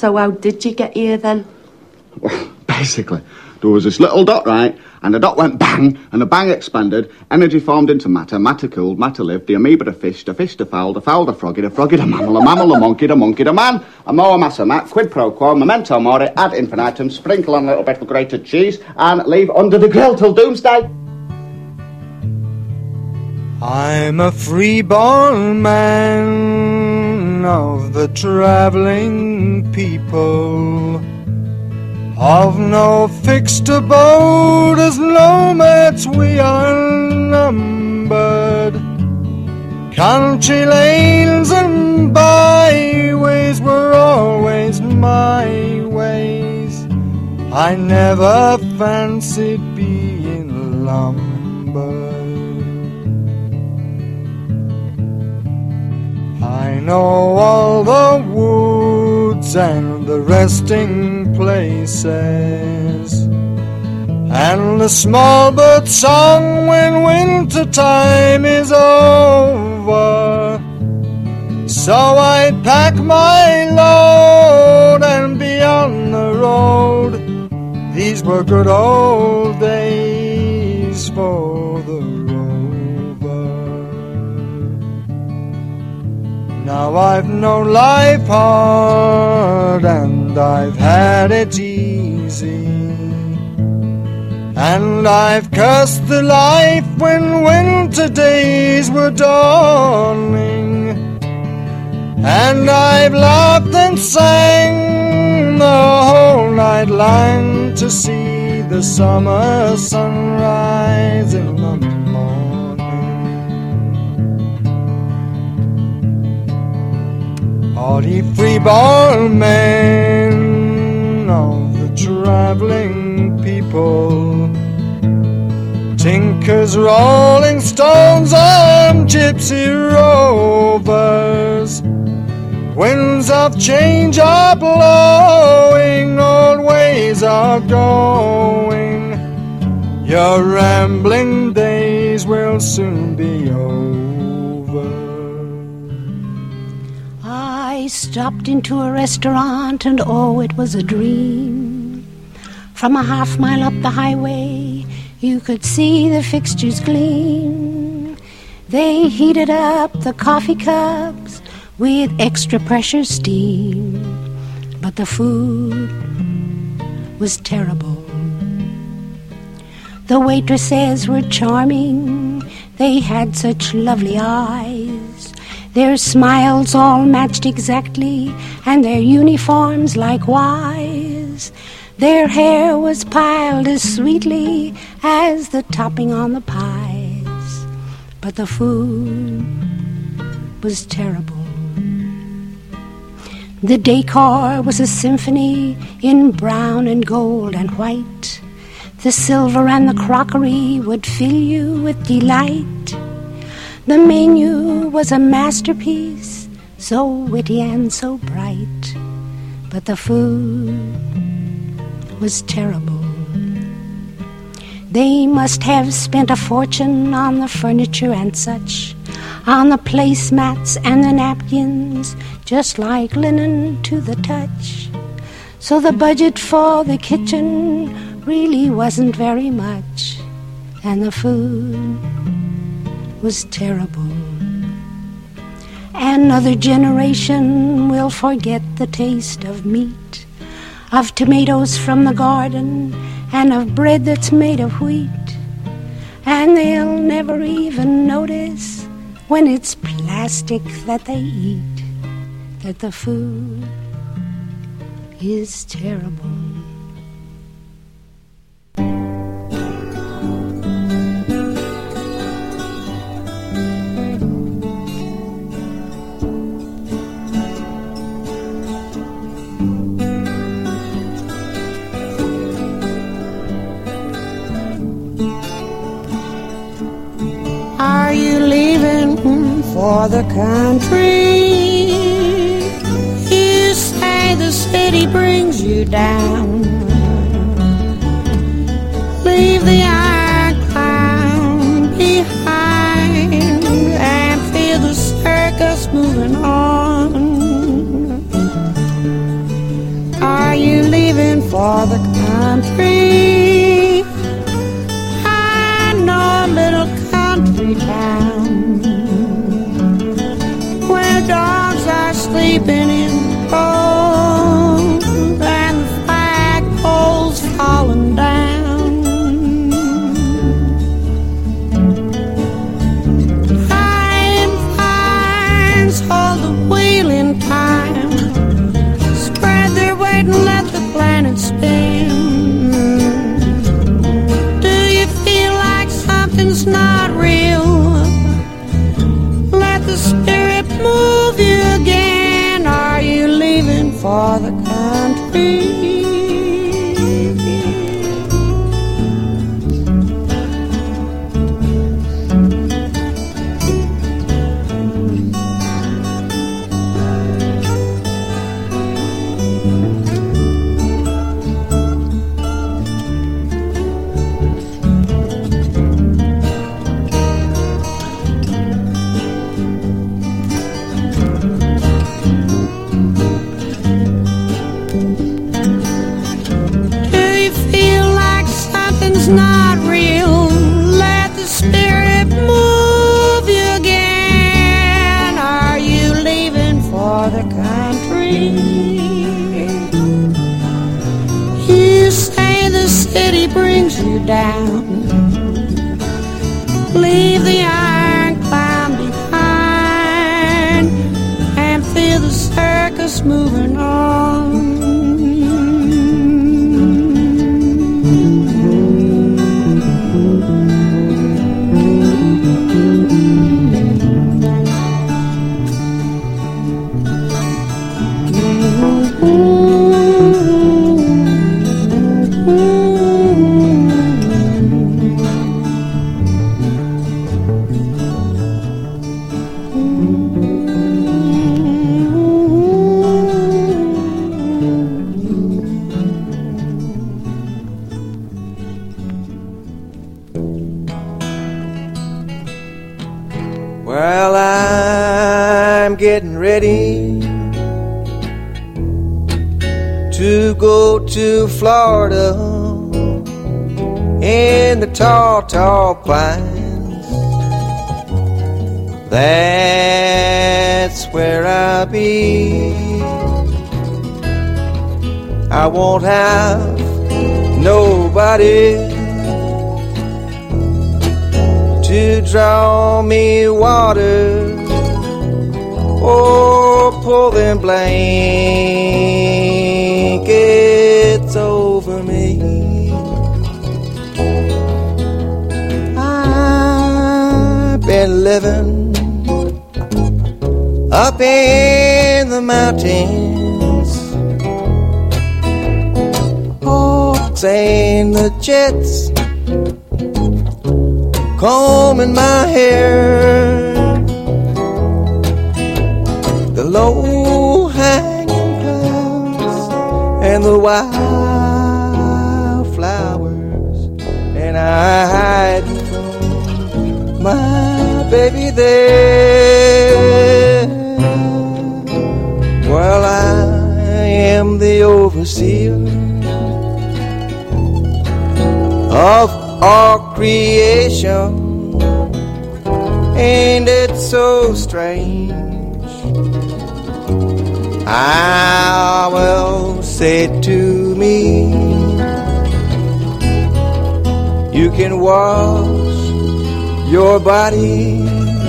So how did you get here then? Well, basically, there was this little dot, right? And the dot went bang, and the bang expanded. Energy formed into matter, matter cooled, matter lived. The amoeba, the fish, the fowl, the froggy, the mammal, the monkey, the man. A moa massa mat, quid pro quo, memento mori, ad infinitum, sprinkle on a little bit of grated cheese, and leave under the grill till doomsday. I'm a free-born man of the travelling people, of no fixed abode, as nomads we are numbered. Country lanes and byways were always my ways. I never fancied being lumbered. I know all the woods and the resting places, and the small bird song when winter time is over. So I'd pack my load and be on the road. These were good old days for the Now I've known life hard and I've had it easy, and I've cursed the life when winter days were dawning, and I've laughed and sang the whole night long to see the summer sunrise in the morning. 40 free-born men of the travelling people, tinkers, rolling stones, and gypsy rovers. Winds of change are blowing, old ways are going. Your rambling days will soon be over. I stopped into a restaurant and oh, it was a dream. From a half-mile up the highway, you could see the fixtures gleam. They heated up the coffee cups with extra pressure steam, but the food was terrible. The waitresses were charming, they had such lovely eyes. Their smiles all matched exactly, and their uniforms likewise. Their hair was piled as sweetly as the topping on the pies, but the food was terrible. The decor was a symphony in brown and gold and white. The silver and the crockery would fill you with delight. The menu was a masterpiece, so witty and so bright, but the food was terrible. They must have spent a fortune on the furniture and such, on the placemats and the napkins, just like linen to the touch. So the budget for the kitchen really wasn't very much, and the food was terrible. Another generation will forget the taste of meat, of tomatoes from the garden, and of bread that's made of wheat. And they'll never even notice when it's plastic that they eat, that the food is terrible. Are you leaving for the country? You say the city brings you down. Leave the iron clown behind and feel the circus moving on. for the country. I know a little country town where dogs are sleeping in the road and the flagpole's falling down. Fine vines hold the wheel in time, spread their weight and let the planet spin. Do you feel like something's not real? Let the spirit move you again. Are you leaving for the country? Not real. Let the spirit move you again. Are you leaving for the country? You say the city brings you down. Leave the iron clown behind and feel the circus moving on. Well, I'm getting ready to go to Florida in the tall, tall pines. That's where I'll be. I won't have nobody to draw me water or pull them blankets over me. I've been living up in the mountains, hawks and the jets combing my hair, the low-hanging clouds and the wildflowers, and I hide from my baby there. Well, I am the overseer of our creation, and it's so strange. I will say to me, you can wash your body,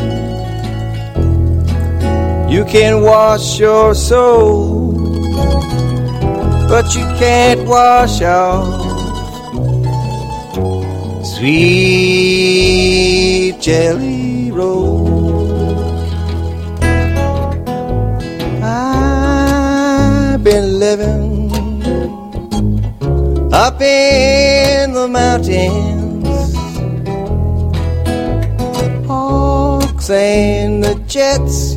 you can wash your soul, but you can't wash off sweet jelly roll. I've been living up in the mountains, hawks and the jets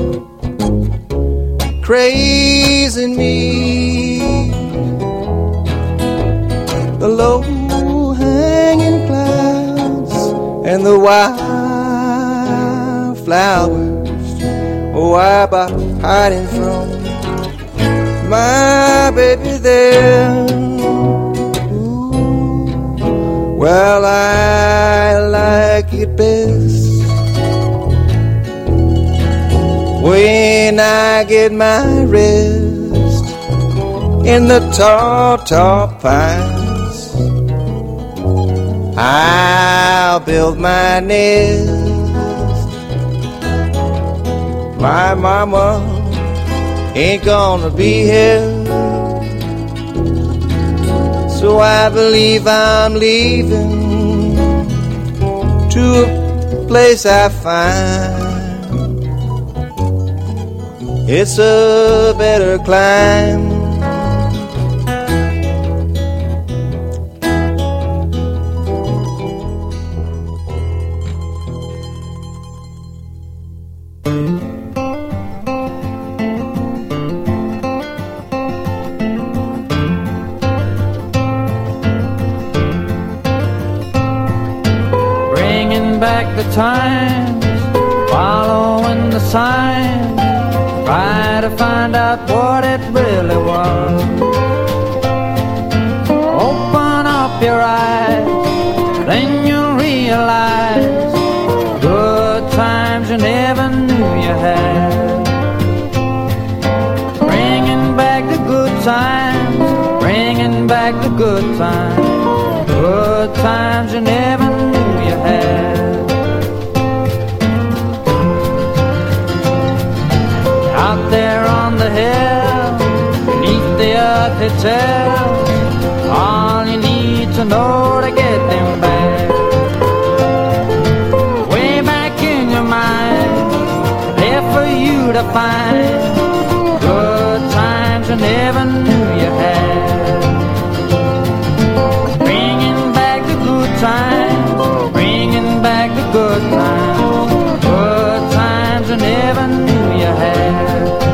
crazing me, the low-hanging clouds and the wildflowers. Oh, I'm hiding from my baby there. Well, I like it best when I get my rest in the tall, tall pines. I'll build my nest. My mama ain't gonna be here, so I believe I'm leaving to a place I find it's a better climb. The times, following the signs, try to find out what it really was. Open up your eyes, then you'll realize good times you never knew you had. Bringing back the good times, bringing back the good times you never knew you had. Out there on the hill, beneath the earthly tell, all you need to know to get them back. Way back in your mind, there for you to find good times you never knew you had. Bringing back the good times, bringing back the good times you never knew you had.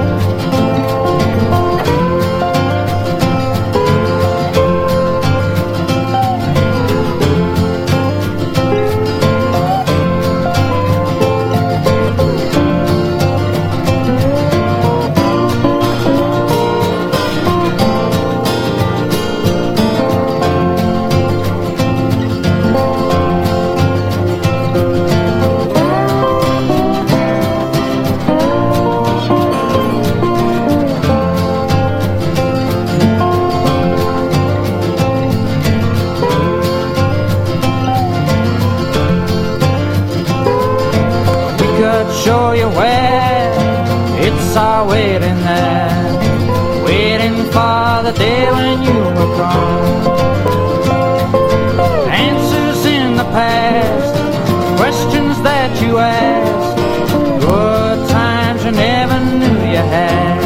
Show you where it's all waiting there, waiting for the day when you will come. Answers in the past, questions that you asked, good times you never knew you had.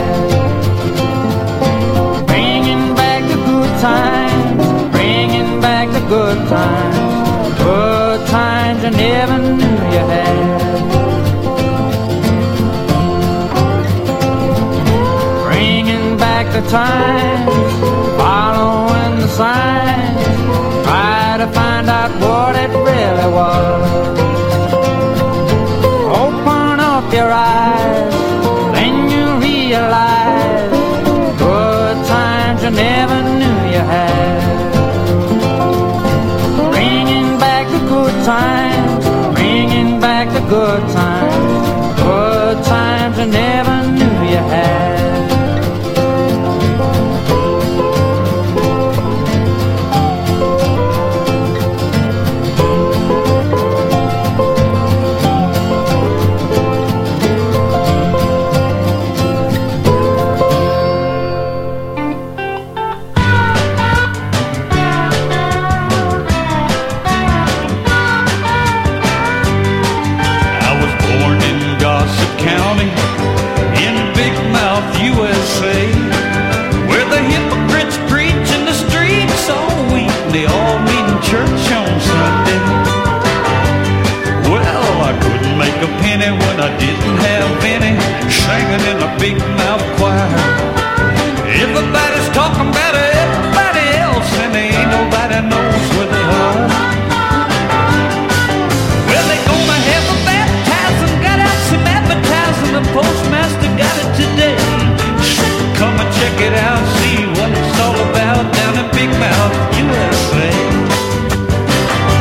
Bringing back the good times, bringing back the good times you never knew you had. The times, following the signs, try to find out what it really was. Open up your eyes, then you realize good times you never knew you had. Bringing back the good times, bringing back the good times you never knew you had. When I didn't have any, singing in a big mouth choir. Everybody's talking about everybody else, and ain't nobody knows where they are. Well, they gonna have a baptizing, got out some advertising. The postmaster got it today. Come and check it out, see what it's all about down in Big Mouth, USA.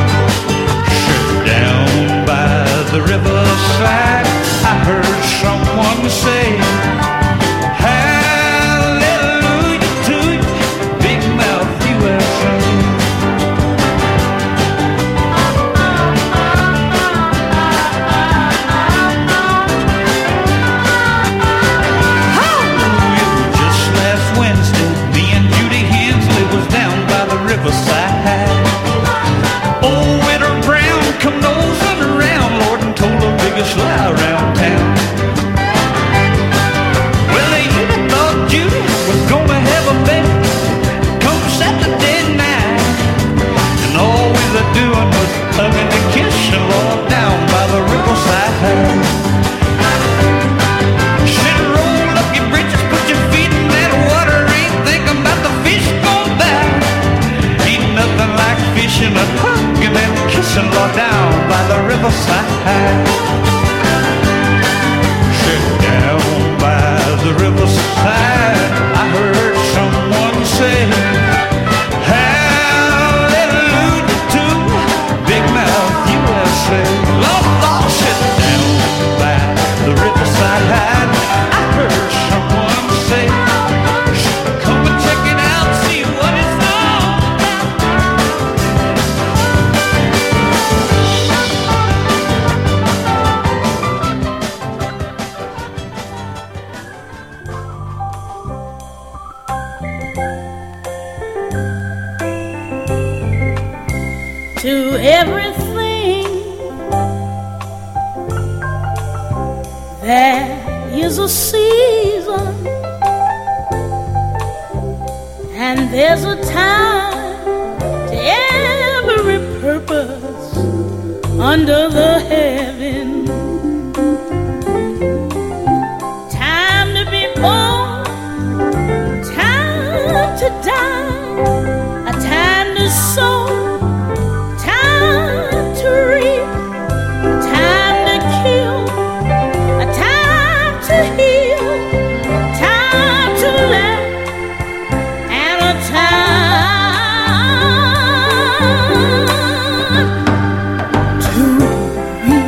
to everything. There is a season, and there's a time to every purpose under the heaven. Time to be born, time to die, a time to sow, time to reap, time to kill, a time to heal, time to laugh, and a time to reap.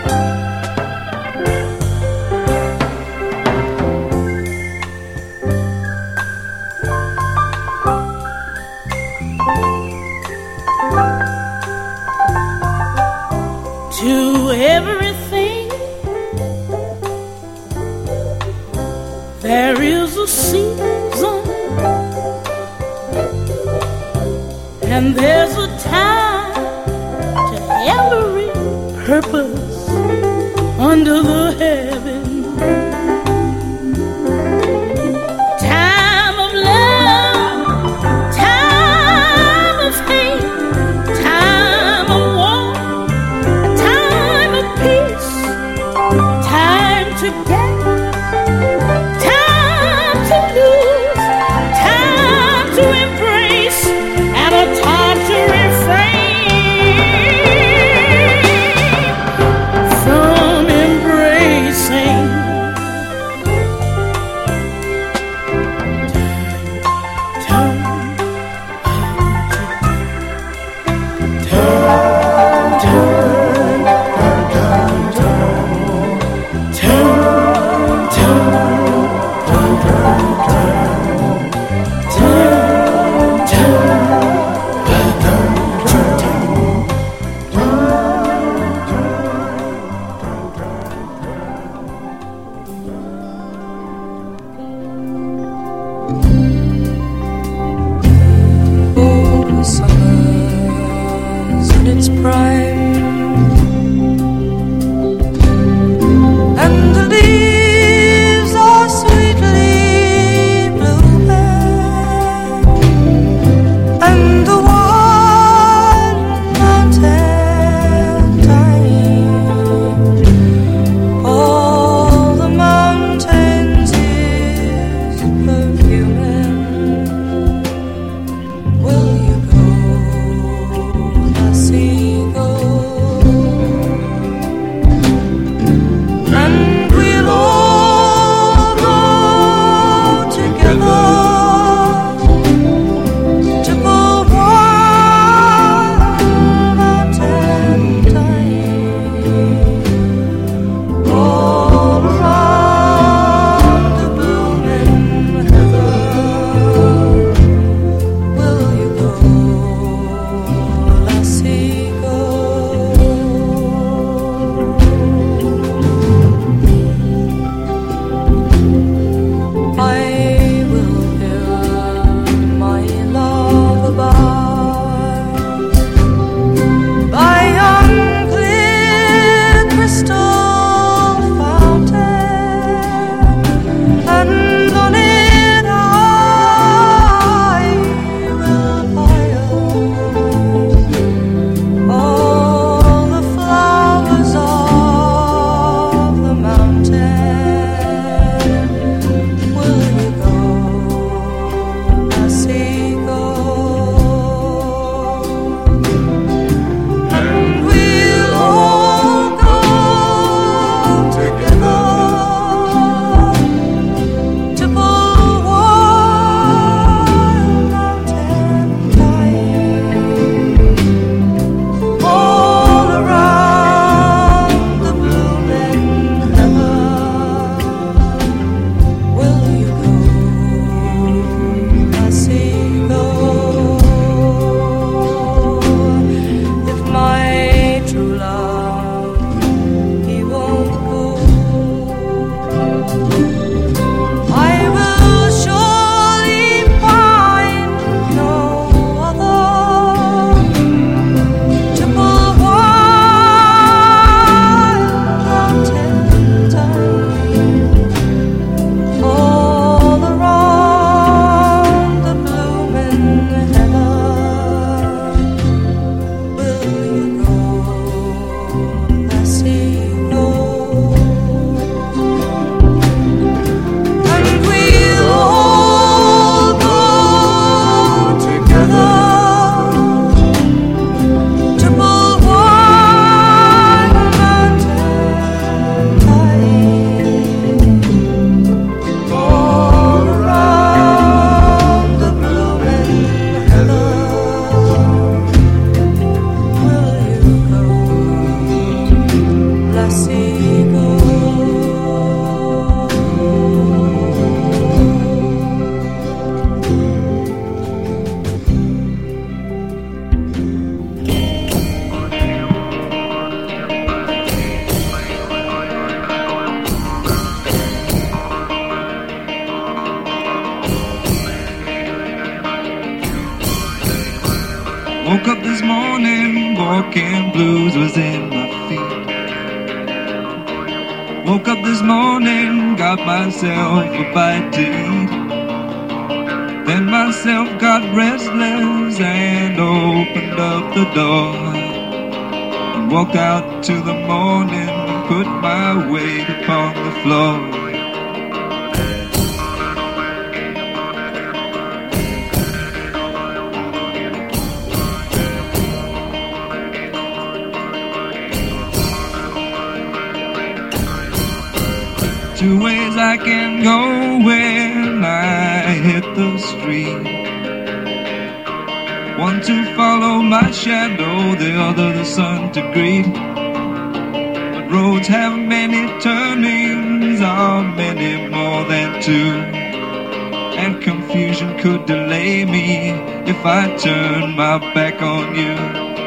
To everything there is a season, and there's a time to every purpose under the heaven. Time of love, time of hate, time of war, time of peace, time to get, time to lose, time to embrace, and a time to refrain from embracing. Woke up this morning, walking blues was in my feet. Woke up this morning, got myself a bite to eat. Then myself got restless and opened up the door and walked out to the morning, put my weight upon the floor. Two ways I can go when I hit the street. One to follow my shadow, the other the sun to greet. But roads have many turnings, are many more than two, and confusion could delay me if I turn my back on you.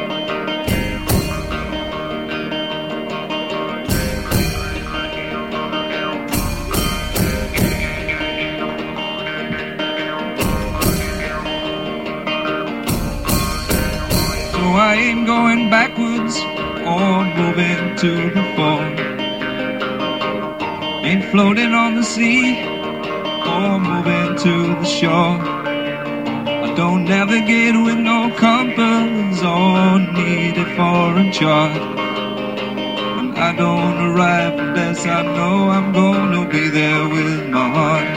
I ain't going backwards or moving to the fore. Ain't floating on the sea or moving to the shore. I don't navigate with no compass or need a foreign chart. And I don't arrive unless I know I'm gonna be there with my heart.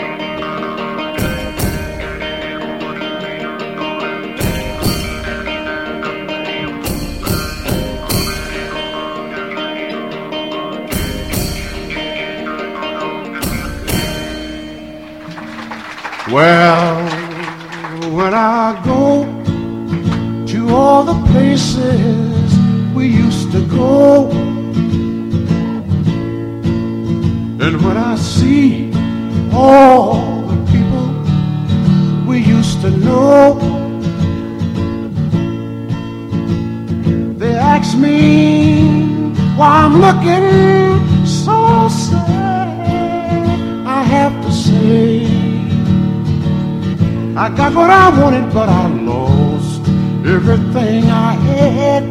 Well, when I go to all the places we used to go, and when I see all the people we used to know, they ask me why I'm looking so sad. I have to say, I got what I wanted, but I lost everything I had.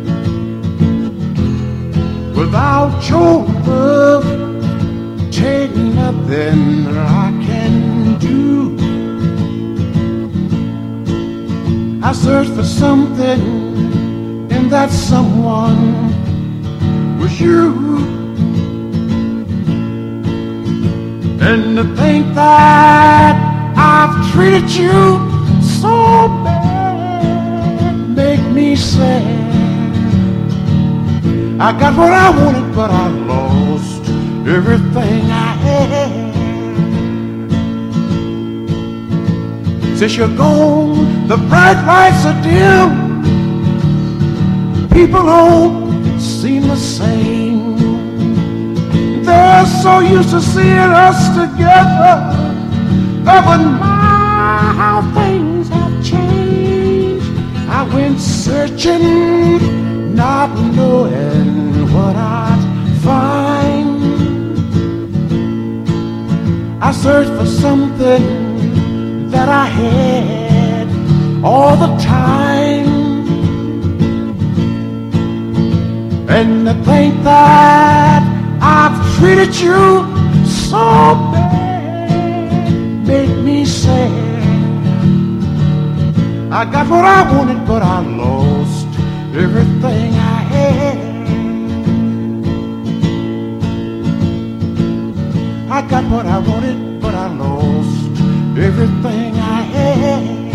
Without your love, take nothing I can do. I searched for something, and that someone was you. And to think that I've treated you so bad, make me sad. I got what I wanted, but I lost everything I had. Since you're gone, the bright lights are dim. People don't seem the same. They're so used to seeing us together. But my, how things have changed. I went searching, not knowing what I'd find. I searched for something that I had all the time. And to think that I've treated you so bad, make me sad. I got what I wanted, but I lost everything I had. I got what I wanted, but I lost everything I had.